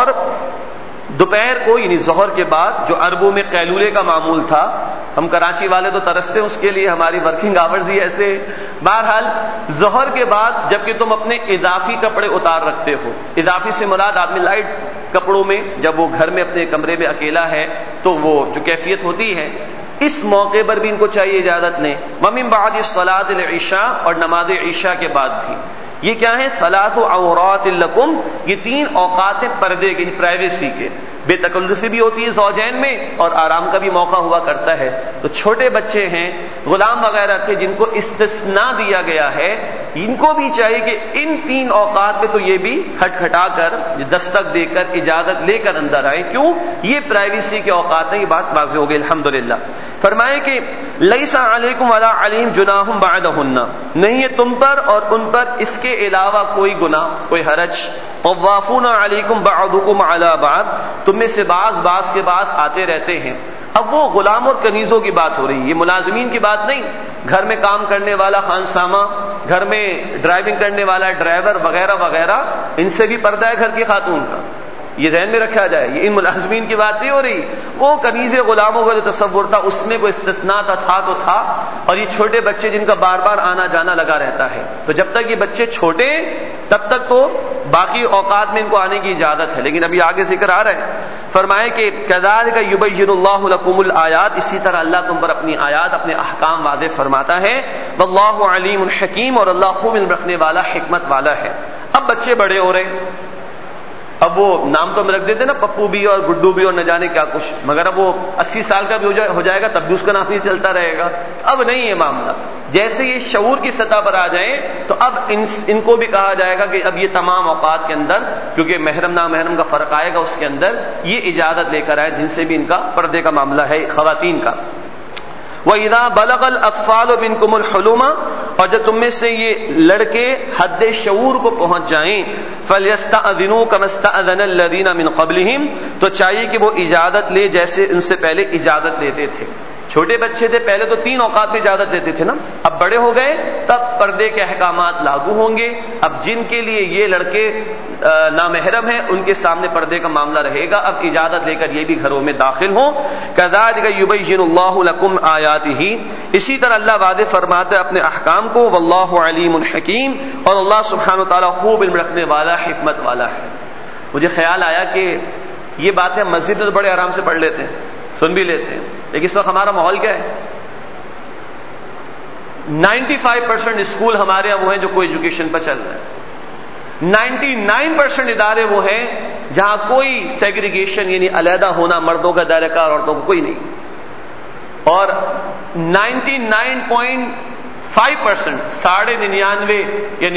دوپہر کو، یعنی ظہر کے بعد، جو عربوں میں قیلولے کا معمول تھا، ہم کراچی والے تو ترستے اس کے لیے، ہماری ورکنگ آورز ہی ایسے۔ بہرحال ظہر کے بعد جبکہ تم اپنے اضافی کپڑے اتار رکھتے ہو، اضافی سے مراد آدمی لائٹ کپڑوں میں جب وہ گھر میں اپنے کمرے میں اکیلا ہے تو وہ جو کیفیت ہوتی ہے، اس موقع پر بھی ان کو چاہیے اجازت لیں۔ ومن بعد صلاۃ العشاء، اور نماز عشاء کے بعد بھی۔ یہ کیا ہے؟ 3 عورات لکم، یہ 3 اوقات ہیں پردے کے، پرائیویسی کے، بے تکلفی بھی ہوتی ہے زوجین میں اور آرام کا بھی موقع ہوا کرتا ہے۔ تو چھوٹے بچے ہیں، غلام وغیرہ تھے جن کو استثناء دیا گیا ہے، ان کو بھی چاہیے کہ ان 3 اوقات میں تو یہ بھی کھٹکھٹا کر، دستک دے کر، اجازت لے کر اندر آئے۔ کیوں؟ یہ پرائیویسی کے اوقات ہیں، یہ بات واضح ہو گئی الحمدللہ۔ فرمائے کہ لیس علیکم ولا علیہم جناح بعدہن، نہیں ہے تم پر اور ان پر اس کے علاوہ کوئی گناہ، کوئی حرج۔ طوافون علیکم بعضکم علی بعض، تم میں سے بعض کے بعض آتے رہتے ہیں۔ اب وہ غلام اور کنیزوں کی بات ہو رہی ہے، یہ ملازمین کی بات نہیں۔ گھر میں کام کرنے والا خانسامہ، گھر میں ڈرائیونگ کرنے والا ڈرائیور وغیرہ وغیرہ، ان سے بھی پردہ ہے گھر کی خاتون کا، یہ ذہن میں رکھا جائے۔ یہ ان ملازمین کی بات نہیں ہو رہی، وہ کنیزیں غلاموں کا جو تصور تھا اس میں کوئی استثناء تھا تو تھا، اور یہ چھوٹے بچے جن کا بار بار آنا جانا لگا رہتا ہے، تو جب تک یہ بچے چھوٹے تب تک تو باقی اوقات میں ان کو آنے کی اجازت ہے، لیکن ابھی آگے ذکر آ رہا ہے۔ فرمائے کہ کذالک یبین اللہ لکم الآیات، اسی طرح اللہ تم پر اپنی آیات، اپنے احکام واضح فرماتا ہے۔ واللہ علیم حکیم، اور اللہ خوب علم رکھنے والا، حکمت والا ہے۔ اب بچے بڑے ہو رہے، اب وہ نام تو ہم رکھ دیتے نا، پپو بھی اور گڈو بھی اور نہ جانے کیا کچھ، مگر اب وہ 80 سال کا بھی ہو جائے گا تب بھی اس کا نام نہیں چلتا رہے گا۔ اب نہیں یہ معاملہ، جیسے یہ شعور کی سطح پر آ جائیں تو اب ان کو بھی کہا جائے گا کہ اب یہ تمام اوقات کے اندر، کیونکہ محرم نامحرم کا فرق آئے گا اس کے اندر، یہ اجازت لے کر آئے جن سے بھی ان کا پردے کا معاملہ ہے، خواتین کا۔ وَإِذَا بَلَغَ الْأَطْفَالُ مِنْكُمُ الْحُلُمَ، اور جب تم میں سے یہ لڑکے حد شعور کو پہنچ جائیں، فَلْيَسْتَأْذِنُوا كَمَا اسْتَأْذَنَ الَّذِينَ مِنْ قَبْلِهِمْ، تو چاہیے کہ وہ اجازت لے جیسے ان سے پہلے اجازت لیتے تھے۔ چھوٹے بچے تھے پہلے تو 3 اوقات میں اجازت دیتے تھے نا، اب بڑے ہو گئے تب پردے کے احکامات لاگو ہوں گے۔ اب جن کے لیے یہ لڑکے نامحرم ہیں ان کے سامنے پردے کا معاملہ رہے گا، اب اجازت لے کر یہ بھی گھروں میں داخل ہوں۔ کذالک یبین اللہ لکم آیاتہ، اسی طرح اللہ واضح فرماتا ہے اپنے احکام کو۔ واللہ علیم حکیم، اور اللہ سبحانہ وتعالی خوب علم رکھنے والا، حکمت والا ہے۔ مجھے خیال آیا کہ یہ باتیں مسجد میں تو بڑے آرام سے پڑھ لیتے ہیں، سن بھی لیتے ہیں، لیکن اس وقت ہمارا ماحول کیا ہے؟ 95% اسکول ہمارے یہاں وہ ہیں جو کوئی ایجوکیشن پر چل رہے ہیں، 99% ادارے وہ ہیں جہاں کوئی سیگریگیشن یعنی علیحدہ ہونا مردوں کا دائرہ کار عورتوں کو کوئی نہیں، اور 99.5% 99.5 یا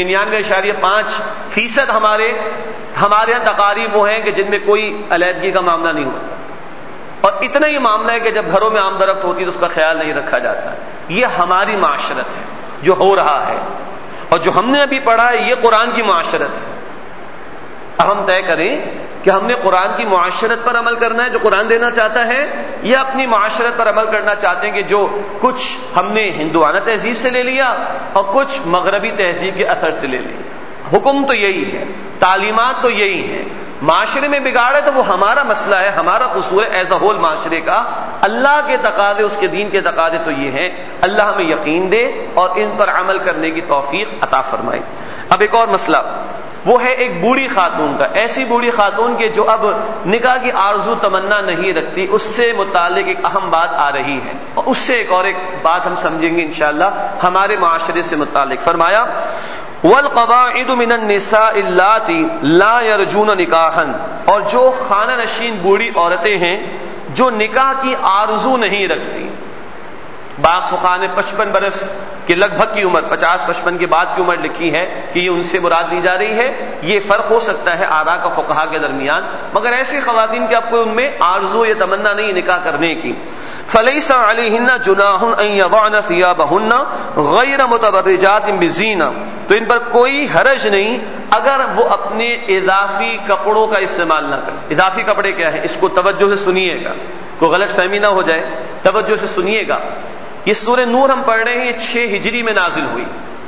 99.5% ہمارے یہاں تقاریب وہ ہیں کہ جن میں کوئی علیحدگی کا معاملہ نہیں ہوتا، اور اتنا ہی معاملہ ہے کہ جب گھروں میں آم درخت ہوتی ہے تو اس کا خیال نہیں رکھا جاتا۔ یہ ہماری معاشرت ہے جو ہو رہا ہے، اور جو ہم نے ابھی پڑھا ہے یہ قرآن کی معاشرت ہے۔ اب ہم طے کریں کہ ہم نے قرآن کی معاشرت پر عمل کرنا ہے جو قرآن دینا چاہتا ہے، یا اپنی معاشرت پر عمل کرنا چاہتے ہیں کہ جو کچھ ہم نے ہندوانہ تہذیب سے لے لیا اور کچھ مغربی تہذیب کے اثر سے لے لیا۔ حکم تو یہی ہے، تعلیمات تو یہی ہیں، معاشرے میں بگاڑ ہے تو وہ ہمارا مسئلہ ہے، ہمارا قصور ہے ایز اے ہول معاشرے کا۔ اللہ کے تقاضے، اس کے دین کے تقاضے تو یہ ہیں، اللہ ہمیں یقین دے اور ان پر عمل کرنے کی توفیق عطا فرمائے۔ اب ایک اور مسئلہ وہ ہے ایک بوڑھی خاتون کا، ایسی بوڑھی خاتون کے جو اب نکاح کی آرزو تمنا نہیں رکھتی، اس سے متعلق ایک اہم بات آ رہی ہے، اور اس سے ایک بات ہم سمجھیں گے انشاءاللہ ہمارے معاشرے سے متعلق۔ فرمایا وَالْقَوَاعِدُ مِنَ النِّسَاءِ اللَّاتِي لَا يَرْجُونَ نِكَاحًا، اور جو خانہ نشین بوڑھی عورتیں ہیں جو نکاح کی آرزو نہیں رکھتی۔ بعض فقہاء نے 55 برس کے لگ بھگ کی عمر، 50-55 کے بعد کی عمر لکھی ہے کہ یہ ان سے مراد لی جا رہی ہے۔ یہ فرق ہو سکتا ہے آراء کا فقہاء کے درمیان، مگر ایسی خواتین کہ آپ کو ان میں آرزو یا تمنا نہیں نکاح کرنے کی۔ فَلَيْسَ عَلَيْهِنَّ جُنَاحٌ أَن يَضَعْنَ ثِيَابَهُنَّ غَيْرَ مُتَبَرِّجَاتٍ بِزِينَةٍ، تو ان پر کوئی حرج نہیں اگر وہ اپنے اضافی کپڑوں کا استعمال نہ کریں۔ اضافی کپڑے کیا ہیں؟ اس کو توجہ سے سنیے گا، کوئی غلط فہمی نہ ہو جائے، توجہ سے سنیے گا۔ یہ سورہ نور ہم پڑھ رہے ہیں، یہ 6 ہجری میں نازل ہوئی۔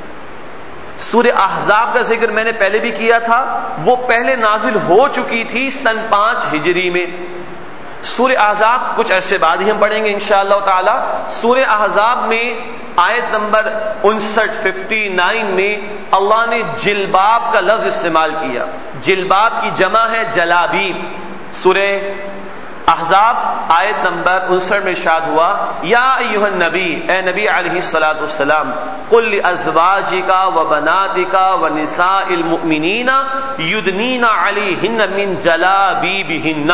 سورہ احزاب کا ذکر میں نے پہلے بھی کیا تھا، وہ پہلے نازل ہو چکی تھی سن 5 ہجری میں۔ سورہ احزاب کچھ عرصے بعد ہی ہم پڑھیں گے انشاءاللہ تعالی۔ سورہ احزاب میں آیت نمبر 59 میں اللہ نے جلباب کا لفظ استعمال کیا۔ جلباب کی جمع ہے جلابیب۔ سورہ احزاب آیت نمبر 59 میں ارشاد ہوا یا ایھا النبی، اے نبی علیہ الصلوۃ والسلام، قل لازواجک وبناتک ونساء المؤمنین یدنین علیہن من جلابیبہن،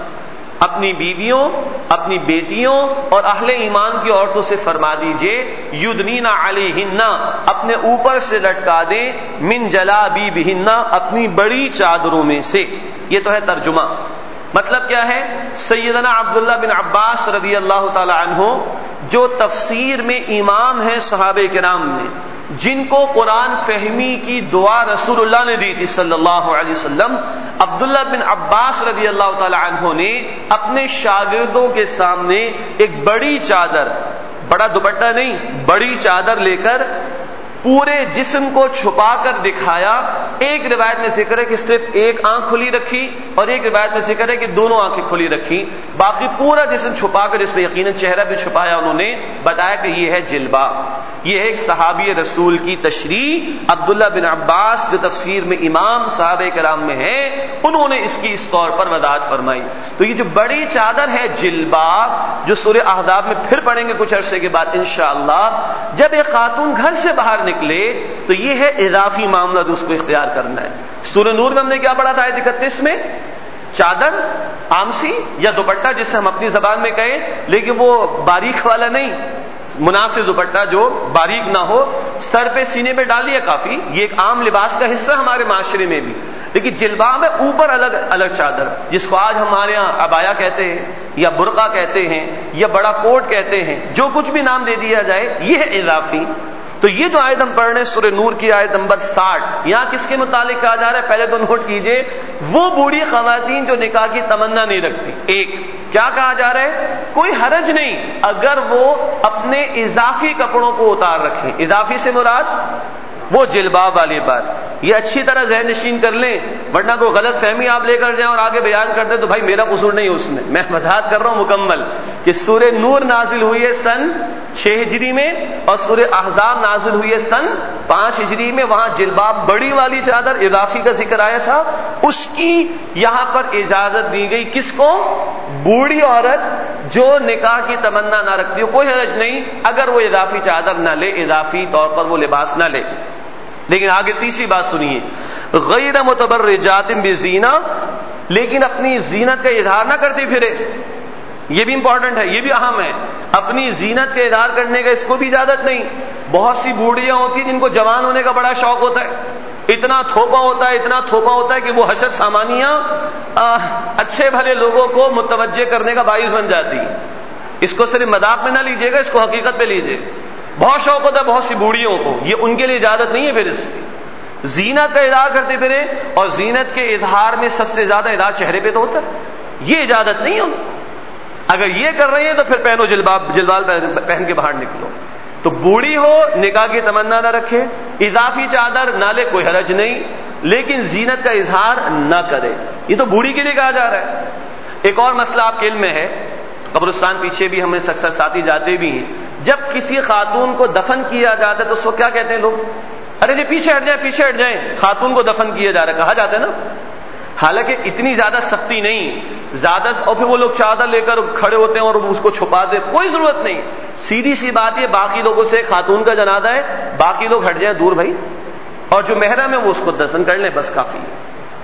اپنی بیویوں، اپنی بیٹیوں اور اہل ایمان کی عورتوں سے فرما دیجئے یدنین علیہن، اپنے اوپر سے لٹکا دیں، من جلابیبہن، اپنی بڑی چادروں میں سے۔ یہ تو ہے ترجمہ۔ مطلب کیا ہے؟ سیدنا عبداللہ بن عباس رضی اللہ تعالی عنہ جو تفسیر میں امام ہیں صحابہ کرام میں، جن کو قرآن فہمی کی دعا رسول اللہ نے دی تھی صلی اللہ علیہ وسلم، عبداللہ بن عباس رضی اللہ تعالی عنہ نے اپنے شاگردوں کے سامنے ایک بڑی چادر، بڑا دوپٹہ نہیں، بڑی چادر لے کر پورے جسم کو چھپا کر دکھایا۔ ایک روایت میں ذکر ہے کہ صرف ایک آنکھ کھلی رکھی، اور ایک روایت میں ذکر ہے کہ دونوں آنکھیں کھلی رکھی، باقی پورا جسم چھپا کر، اس میں یقیناً چہرہ بھی چھپایا، انہوں نے بتایا کہ یہ ہے جلباب۔ یہ ہے ایک صحابی رسول کی تشریح، عبداللہ بن عباس جو تفسیر میں امام صحابہ کرام میں ہیں، انہوں نے اس کی اس طور پر وضاحت فرمائی۔ تو یہ جو بڑی چادر ہے جلباب، جو سورہ احزاب میں پھر پڑھیں گے کچھ عرصے کے بعد انشاءاللہ، جب ایک خاتون گھر سے باہر نکلے تو یہ ہے اضافی معاملہ جو اس کو اختیار کرنا ہے۔ سورہ نور میں ہم نے کیا پڑھا تھا آیت 31 میں؟ چادر، آمسی یا دوپٹہ جسے ہم اپنی زبان میں کہیں، لیکن وہ باریک والا نہیں، مناسب دوپٹہ جو باریک نہ ہو، سر پہ سینے پہ ڈال لیا کافی، یہ ایک عام لباس کا حصہ ہمارے معاشرے میں بھی۔ لیکن جلباب ہے اوپر الگ الگ چادر، جس کو آج ہمارے ہاں عبایا کہتے ہیں یا برقع کہتے ہیں یا بڑا کوٹ کہتے ہیں، جو کچھ بھی نام دے دیا جائے، یہ ہے اضافی۔ تو یہ جو آیت ہم پڑھ رہے ہیں سورہ نور کی آیت نمبر 60، یہاں کس کے متعلق کہا جا رہا ہے؟ پہلے تو نوٹ کیجئے، وہ بوڑھی خواتین جو نکاح کی تمنا نہیں رکھتی۔ ایک کیا کہا جا رہا ہے؟ کوئی حرج نہیں اگر وہ اپنے اضافی کپڑوں کو اتار رکھیں۔ اضافی سے مراد وہ جلباب والی بات۔ یہ اچھی طرح ذہن نشین کر لیں، ورنہ کوئی غلط فہمی آپ لے کر جائیں اور آگے بیان کر دیں تو بھائی میرا قصور نہیں اس میں وضاحت کر رہا ہوں مکمل کہ سورہ نور نازل ہوئی ہے سن 6 ہجری میں اور سورہ احزاب نازل ہوئی ہے سن 5 ہجری میں. وہاں جلباب بڑی والی چادر اضافی کا ذکر آیا تھا، اس کی یہاں پر اجازت دی گئی. کس کو؟ بوڑھی عورت جو نکاح کی تمنا نہ رکھتی ہو، کوئی حرج نہیں اگر وہ اضافی چادر نہ لے، اضافی طور پر وہ لباس نہ لے. لیکن آگے تیسری بات سنیے، غیر متبرجات بزینہ، لیکن اپنی زینت کا اظہار نہ کرتی پھرے. یہ بھی امپورٹنٹ ہے، یہ بھی اہم ہے. اپنی زینت کا اظہار کرنے کا اس کو بھی اجازت نہیں. بہت سی بوڑھیاں ہوتی ہیں جن کو جوان ہونے کا بڑا شوق ہوتا ہے، اتنا تھوپا ہوتا ہے کہ وہ حشر سامانیاں اچھے بھلے لوگوں کو متوجہ کرنے کا باعث بن جاتی. اس کو صرف مذاق میں نہ لیجیے گا، اس کو حقیقت پہ لیجیے. بہت شوق ہوتا ہے بہت سی بوڑھیوں کو، یہ ان کے لیے اجازت نہیں ہے. پھر اس کی زینت کا اظہار کرتے پھرے، اور زینت کے اظہار میں سب سے زیادہ اظہار چہرے پہ تو ہوتا ہے، یہ اجازت نہیں ہے ان کو. اگر یہ کر رہی ہیں تو پھر پہنو جلباب پہن کے باہر نکلو. تو بوڑھی ہو، نکاح کی تمنا نہ رکھے، اضافی چادر نہ لے، کوئی حرج نہیں، لیکن زینت کا اظہار نہ کرے. یہ تو بوڑھی کے لیے کہا جا رہا ہے. ایک اور مسئلہ آپ کے علم میں ہے، قبرستان پیچھے بھی ہمیں اکثر ساتھی جاتے بھی ہیں. جب کسی خاتون کو دفن کیا جاتا ہے تو اس کو کیا کہتے ہیں لوگ؟ ارے جی پیچھے ہٹ جائیں، خاتون کو دفن کیا جا رہا ہے، کہا جاتا ہے نا. حالانکہ اتنی زیادہ سختی نہیں، اور پھر وہ لوگ چادر لے کر کھڑے ہوتے ہیں اور اس کو چھپا دے، کوئی ضرورت نہیں. سیدھی سی بات یہ، باقی لوگوں سے خاتون کا جنازہ ہے، باقی لوگ ہٹ جائیں دور بھائی، اور جو محرم ہے وہ اس کو دفن کر لیں، بس کافی ہے.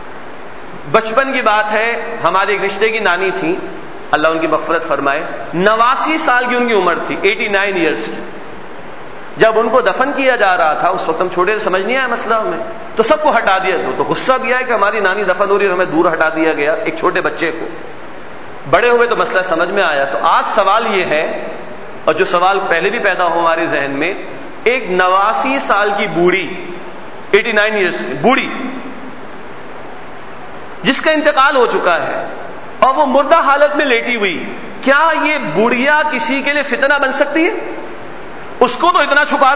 بچپن کی بات ہے، ہمارے ایک رشتے کی نانی تھی، اللہ ان کی مغفرت فرمائے، 89 سال کی ان کی عمر تھی، 89 ایئرس کی. جب ان کو دفن کیا جا رہا تھا، اس وقت ہم چھوٹے سمجھ نہیں آیا مسئلہ ہمیں، تو سب کو ہٹا دیا. تو غصہ بھی آیا کہ ہماری نانی دفن ہو رہی ہے، ہمیں دور ہٹا دیا گیا ایک چھوٹے بچے کو. بڑے ہوئے تو مسئلہ سمجھ میں آیا. تو آج سوال یہ ہے، اور جو سوال پہلے بھی پیدا ہو ہمارے ذہن میں، ایک 89 سال کی بوڑھی، 89 ایئرس کی بوڑھی جس کا انتقال ہو چکا ہے اور وہ مردہ حالت میں لیٹی ہوئی، کیا یہ بوڑھیا کسی کے لیے فتنہ بن سکتی ہے؟ اس کو تو اتنا چھپا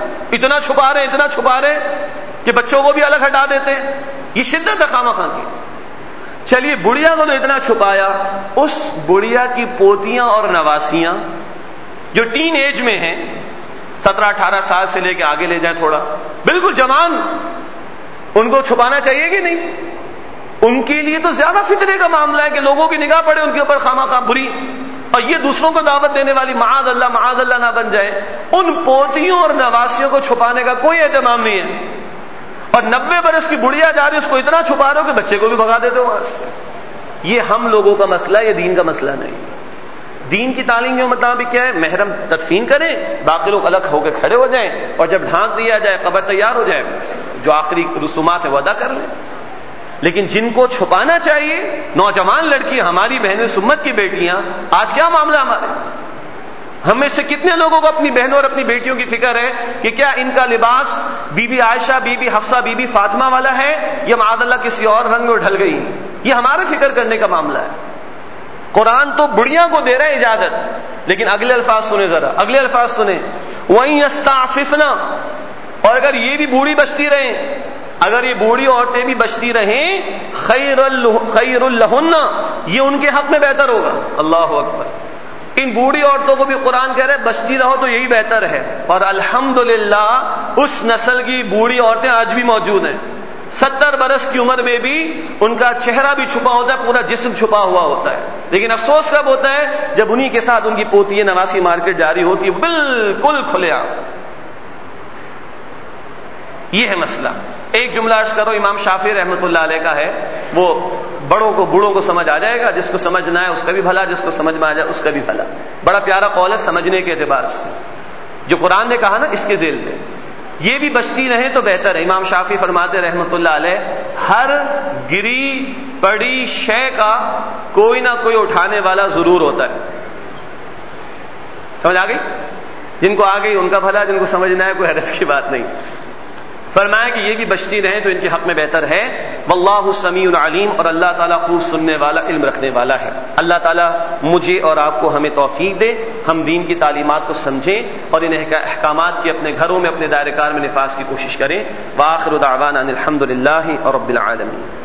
رہے کہ بچوں کو بھی الگ ہٹا دیتے ہیں. یہ شدت ہے خامخواہ کی. چلیے بڑھیا کو تو اتنا چھپایا، اس بڑھیا کی پوتیاں اور نواسیاں جو ٹین ایج میں ہیں، 17-18 سال سے لے کے آگے لے جائیں تھوڑا، بالکل جوان، ان کو چھپانا چاہیے کہ نہیں؟ ان کے لیے تو زیادہ فتنے کا معاملہ ہے کہ لوگوں کی نگاہ پڑے ان کے اوپر خامخواہ بری، اور یہ دوسروں کو دعوت دینے والی معاذ اللہ نہ بن جائے. ان پوتیوں اور نواسیوں کو چھپانے کا کوئی اہتمام نہیں ہے، اور 90 برس کی بڑھیا جا رہی اس کو اتنا چھپا رہے ہو کہ بچے کو بھی بھگا دیتے ہو بس. یہ ہم لوگوں کا مسئلہ ہے، یہ دین کا مسئلہ نہیں. دین کی تعلیم کے مطابق کیا ہے؟ محرم تدفین کریں، باقی لوگ الگ ہو کے کھڑے ہو جائیں، اور جب ڈھانک دیا جائے، قبر تیار ہو جائے، جو آخری رسومات ہیں وہ ادا کر لیں. لیکن جن کو چھپانا چاہیے، نوجوان لڑکی، ہماری بہنیں، سمت کی بیٹیاں، آج کیا معاملہ ہمارے؟ ہم میں سے کتنے لوگوں کو اپنی بہنوں اور اپنی بیٹیوں کی فکر ہے کہ کیا ان کا لباس Bibi Aisha, Bibi Hafsa, Bibi Fatima والا ہے یا معاذ اللہ کسی اور رنگ میں ڈھل گئی؟ یہ ہمارے فکر کرنے کا معاملہ ہے. قرآن تو بڑھیاں کو دے رہا ہے اجازت، لیکن اگلے الفاظ سنیں ذرا، اگلے الفاظ سنیں، وَإِن يَسْتَعْفِفْنَ، اور اگر یہ بھی بوڑھی بچتی رہیں، اگر یہ بوڑھی عورتیں بھی بچتی رہیں، خیر لہن، یہ ان کے حق میں بہتر ہوگا. اللہ اکبر. ان بوڑھی عورتوں کو بھی قرآن کہہ رہے بچتی رہو تو یہی بہتر ہے. اور الحمدللہ اس نسل کی بوڑھی عورتیں آج بھی موجود ہیں. 70 برس کی عمر میں بھی ان کا چہرہ بھی چھپا ہوتا ہے، پورا جسم چھپا ہوا ہوتا ہے. لیکن افسوس کب ہوتا ہے؟ جب انہی کے ساتھ ان کی پوتی نواسی مارکیٹ جاری ہوتی ہے بالکل کھلے عام. یہ ہے مسئلہ. ایک جملہ عرض کرو، امام شافعی رحمۃ اللہ علیہ کا ہے، وہ بڑوں کو بوڑھوں کو سمجھ آ جائے گا، جس کو سمجھ نہ آئے اس کا بھی بھلا، جس کو سمجھ میں آ جائے اس کا بھی بھلا. بڑا پیارا قول ہے سمجھنے کے اعتبار سے، جو قرآن نے کہا نا اس کے ذیل میں، یہ بھی بچتی رہے تو بہتر ہے. امام شافعی فرماتے رحمۃ اللہ علیہ، ہر گری پڑی شے کا کوئی نہ کوئی اٹھانے والا ضرور ہوتا ہے. سمجھ آ گئی؟ جن کو آ گئی ان کا بھلا، جن کو سمجھ نہ آئے کوئی حرج کی بات نہیں. فرمایا کہ یہ بھی بچتی رہیں تو ان کے حق میں بہتر ہے. واللہ سمیع علیم، اور اللہ تعالیٰ خوب سننے والا، علم رکھنے والا ہے۔ اللہ تعالیٰ مجھے اور آپ کو ہمیں توفیق دے، ہم دین کی تعلیمات کو سمجھیں اور ان احکامات کی اپنے گھروں میں، اپنے دائرہ کار میں نفاذ کی کوشش کریں۔ وآخر دعوانا ان الحمد للہ رب العالمین۔